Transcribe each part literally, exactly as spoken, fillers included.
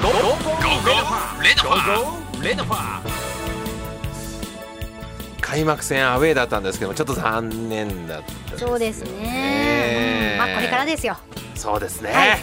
ゴーゴーレッドファーゴーゴーレッドファー。開幕戦アウェーだったんですけどちょっと残念だったですよね。 そうですね、うん、まあこれからですよ。 そうですね、 はい、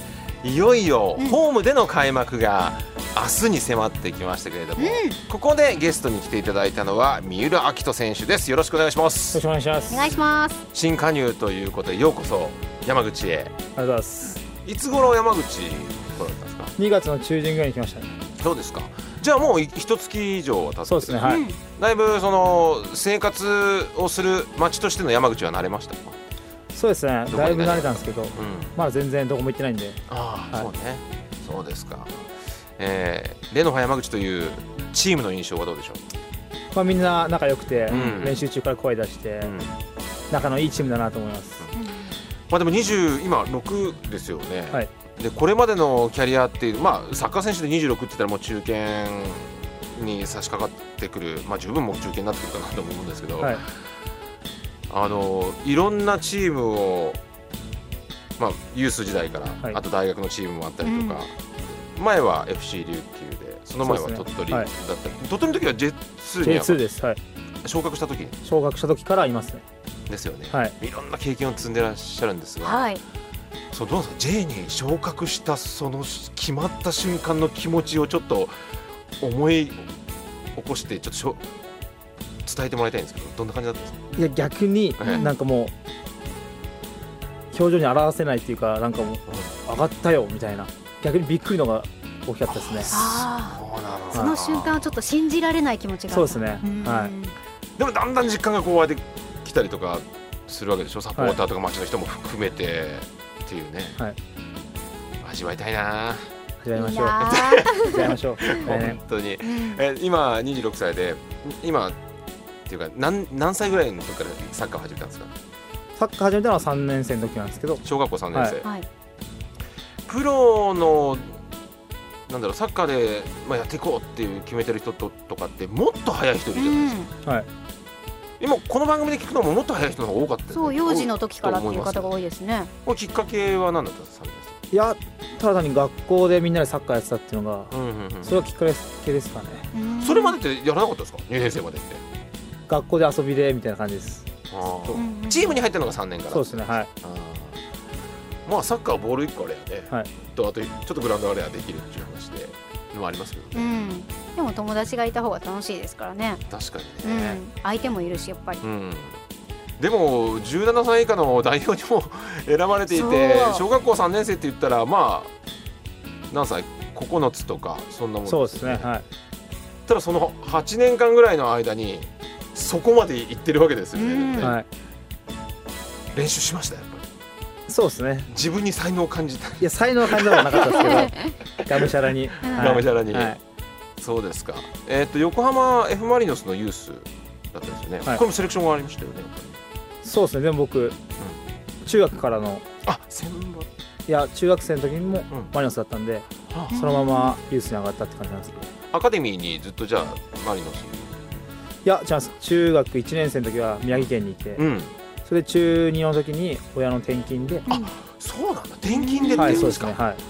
いよいようん、 ホームでの開幕が明日に迫ってきましたけれども、うん、ここでゲストに来ていただいたのは三浦明人選手です。よろしくお願いします。 よろしくお願いします。 お願いします。 新加入ということでようこそ山口へ。 ありがとうございます。 いつ頃山口来られたんですか？ にがつの中旬ぐらいに来ましたね。 そうですか。じゃあもう一月以上は経ってる。 そうですね、はい、 だいぶその生活をする町としての山口は慣れましたか？ そうですね、だいぶ慣れたんですけど、うん、まだ全然どこも行ってないんで。 ああ、はい、そうね。そうですか。えー、レノファ山口というチームの印象はどうでしょう？ まあ、みんな仲良くて、うん、練習中から声出して、うん、仲のいいチームだなと思います、 うん、まあ、でもにじゅう今ろくですよね、 はい、 でこれまでのキャリアっていう、まあ、サッカー選手でにじゅうろくって言ったらもう中堅に差し掛かってくる、まあ、十分もう中堅になってくるかなと思うんですけど、はい、あのいろんなチームを、まあ、ユース時代から、はい、あと大学のチームもあったりとか、うん、前は エフシー 琉球でその前は鳥取だったり、ね、はい、鳥取の時は ジェイツー に ジェイツー です、はい、昇格した時に昇格した時からいますね。 ですよね、 はい、 いろんな経験を積んでらっしゃるんですが、 はい、 そうどうですか J に昇格したその決まった瞬間の気持ちをちょっと思い起こしてちょっとしょ伝えてもらいたいんですけど、どんな感じだったんですか？ いや逆になんかもう表情に表せないっていうか、なんかもう上がったよみたいな、逆にびっくりのが大きかったですね。 ああ、その瞬間はちょっと信じられない気持ちが。 そうですね、はい、 でもだんだん実感がこう湧いてきたりとかするわけでしょ、サポーターとか街の人も含めて、はい、っていうね、はい、味わいたいな。 味わいましょう味わいましょう本当に、え今にじゅうろくさいで、今っていうか 何, 何歳ぐらいの時からサッカーを始めたんですか？ サッカー始めたのはさんねん生の時なんですけど、 小学校さんねん生、 はい、プロのなんだろうサッカーで、まあ、やっていこうっていう決めてる人ととかってもっと早い人いるじゃないですか、うん、はい、今この番組で聞くのももっと早い人の方が多かった、ね、 そう幼児の時からっていう方が多いですね。 これきっかけは何だったんですか？ いやただ単に学校でみんなでサッカーやってたっていうのが、うんうんうん、それはきっかけですかね。 それまでってやらなかったですか？にねん生までって学校で遊びでみたいな感じです。 あチームに入ったのがさんねんから。 そうですね、はい。 あまあサッカーはボールいっこあれやね、はい、とあとちょっとグラウンドあれやできるっていう話でのもありますけどね、うん、 でも友達がいた方が楽しいですからね。 確かにね、 うん、相手もいるしやっぱり、うん、 でもじゅうななさい以下の代表にも選ばれていて、小学校さんねん生って言ったらまあ何歳ここのつとかそんなもんですね。 そうですね、はい。 ただそのはちねんかんぐらいの間にそこまで行ってるわけですよね、うんはい、練習しましたやっぱり。 そうですね、 自分に才能を感じた。いや才能は感じたことなかったですけどがむしゃらに、 はい、がむしゃらに、はい、そうですか。えー、と横浜 F マリノスのユースだったんですよね、はい、これもセレクションがありましたよね。 そうですね、でも僕、うん、中学からのあ選抜いや中学生の時にもマリノスだったんで、うん、そのままユースに上がったって感じなんですけど、 アカデミーにずっとじゃあマリノス。 いや違います。中学いちねん生の時は宮城県にいて、うん、それで中にの時に親の転勤で、 あそうなんだ、転勤でっていうんですか、はい、そうですね、はい、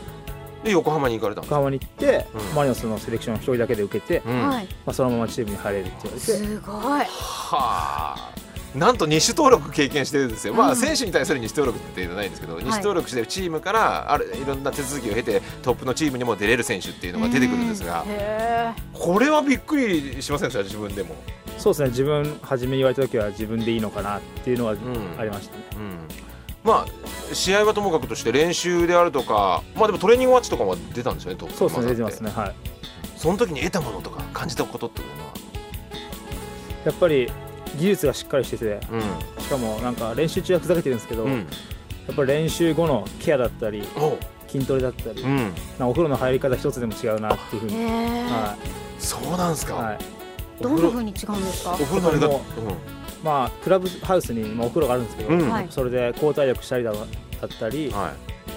で横浜に行かれたんですか？ 横浜に行って、うん、マリノスのセレクションをひとりだけで受けて、うんまあ、そのままチームに入れるって言われて、 すごいはあ、なんと二種登録経験してるんですよ、うんまあ、選手に対する二種登録って言うのはないんですけど、はい、二種登録してるチームからあるいろんな手続きを経てトップのチームにも出れる選手っていうのが出てくるんですが、へこれはびっくりしませんでした？自分でも。 そうですね、自分初めに言われた時は自分でいいのかなっていうのがありましたね、うんうん、 まあ試合はともかくとして練習であるとか、まあでもトレーニングマッチとかも出たんですよね。 そうですね、出てますね、はい。 その時に得たものとか感じたことっていうのはやっぱり技術がしっかりしてて、うん、しかもなんか練習中はふざけてるんですけど、うん、やっぱり練習後のケアだったり筋トレだったり、うん、なんかお風呂の入り方一つでも違うなっていうふうに、はい、 そうなんですか、はい、 どんな風に違うんですか？ お風呂の入り方、うん、 まあクラブハウスに、まあ、お風呂があるんですけど、うん、それで交代力したりだったり、はい、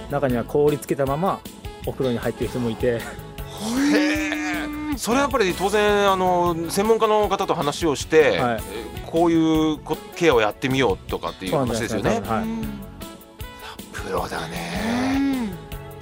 中には氷つけたままお風呂に入ってる人もいて、へー、それはやっぱり当然あの専門家の方と話をして、はい、こういうケアをやってみようとかっていう話ですよね。はい、プロだね。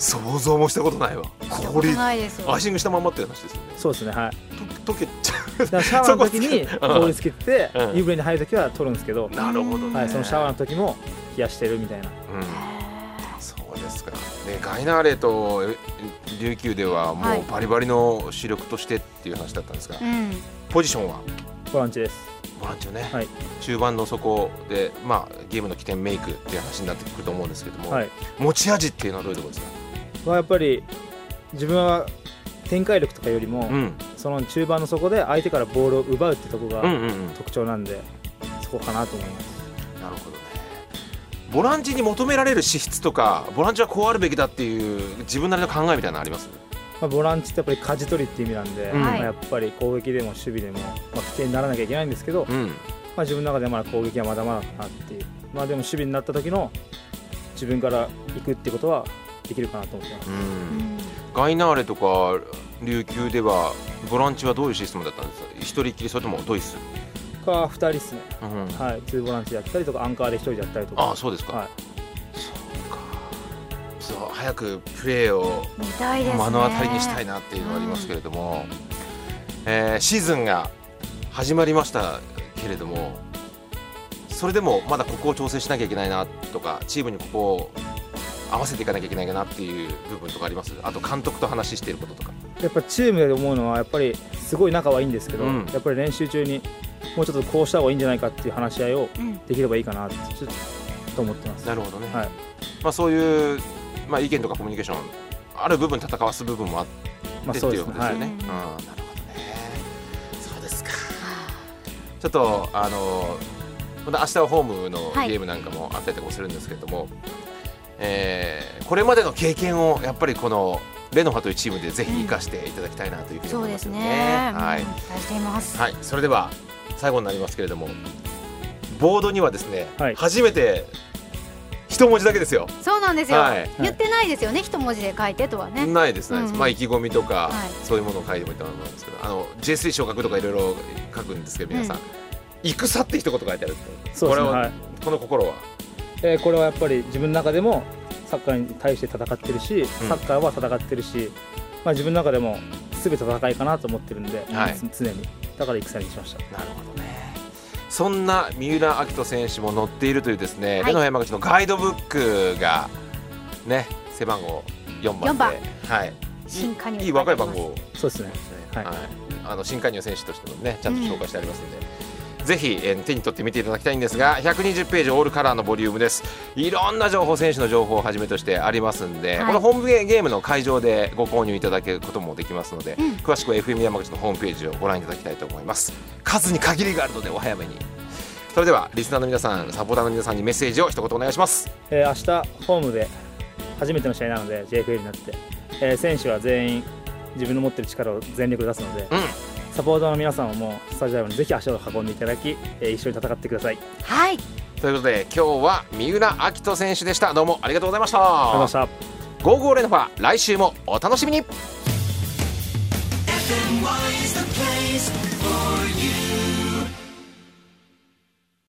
想像もしたことないわ。氷ないですよ。 アイシングしたまんまって話ですよね。 そうですね、はい。 と溶けちゃう。 だからシャワーの時に氷つけて、うん、湯船に入る時は取るんですけど、 なるほどね、 はい、そのシャワーの時も冷やしてるみたいな、うん、 そうですか。でガイナーレと琉球ではもうバリバリの主力としてっていう話だったんですが、はい、ポジションはボランチです。 ボランチね、 はい、 中盤の底で、まあ、ゲームの起点メイクっていう話になってくると思うんですけども、 はい、 持ち味っていうのはどういうところですか？ まあ、やっぱり自分は展開力とかよりも、うん、その中盤の底で相手からボールを奪うってとこが特徴なんで、うんうんうん、そこかなと思います。 なるほどね。ボランチに求められる資質とか、ボランチはこうあるべきだっていう自分なりの考えみたいなのあります？ まあ、ボランチってやっぱり舵取りっていう意味なんで、うん、まあ、やっぱり攻撃でも守備でも、まあ、起点にならなきゃいけないんですけど、うん、まあ、自分の中でまだ攻撃はまだまだかなっていう、まあ、でも守備になった時の自分から行くってことはできるかなと思ってます。うん、 ガイナーレとか琉球ではボランチはどういうシステムだったんですか？一人っきり、それともドイツかふたりですね、うん、はい、ツーボランチやったりとかアンカーで一人でやったりとか。 ああ、そうですか、はい、そうか。そう、早くプレーを目の当たりにしたいなっていうのがありますけれども、うん、えー、シーズンが始まりましたけれども、それでもまだここを調整しなきゃいけないなとか、チームにここを合わせていかなきゃいけないかなっていう部分とかあります？あと監督と話していることとか。 やっぱチームで思うのは、やっぱりすごい仲はいいんですけど、うん、やっぱり練習中にもうちょっとこうした方がいいんじゃないかっていう話し合いをできればいいかなってちょっと思ってます。 なるほどね、 はい、 まあ、そういう、まあ、意見とかコミュニケーションある部分、戦わす部分もあって、まあ、っていうことですよね、はい、うん、なるほどね。そうですか。ちょっとあのまた明日はホームのゲームなんかもあったりとかもするんですけれども、はい、えー、これまでの経験をやっぱりこのレノファというチームでぜひ生かしていただきたいなというふうに思いますよね。 そうですね、 はい、 期待しています。 はい、それでは最後になりますけれども、ボードにはですね、はい、初めて一文字だけですよ。 そうなんですよ、はい、言ってないですよね、一文字で書いてとはね。 ないです、ないです、うん、まあ、意気込みとか、はい、そういうものを書いてもいいと思うんですけど、あの ジェイスリー 昇格とかいろいろ書くんですけど、皆さん、うん、戦って一言書いてあるって。 そうですね、 これは、はい、この心は、 えー、これはやっぱり自分の中でもサッカーに対して戦ってるし、サッカーは戦ってるし、うん、まあ、自分の中でも全て戦いかなと思ってるんで、はい、常にだから戦にしました。 なるほどね。そんな三浦晃人選手も載っているというですね、はい、レノファ山口のガイドブックがね、背番号よんばんで、はい、 新加入、 いい若い番号。 そうですね、はい、はい、 あの新加入選手としてもね、ちゃんと紹介してありますので、うん、ぜひ、えー、手に取って見ていただきたいんですが、ひゃくにじゅうページオールカラーのボリュームです。いろんな情報、選手の情報をはじめとしてありますんで、はい、このホームゲームの会場でご購入いただけることもできますので、うん、詳しくは エフエム 山口のホームページをご覧いただきたいと思います。数に限りがあるのでお早めに。それではリスナーの皆さん、サポーターの皆さんにメッセージを一言お願いします。 えー、明日ホームで初めての試合なので ジェイエフエル になって、えー、選手は全員自分の持っている力を全力で出すので、うん、サポーターの皆さんはもうスタジアムにぜひ足を運んでいただき、えー、一緒に戦ってください。 はい、 ということで今日は三浦晃人選手でした。どうもありがとうございました。ありがとうございました。 ゴーゴーレノファ、来週もお楽しみに。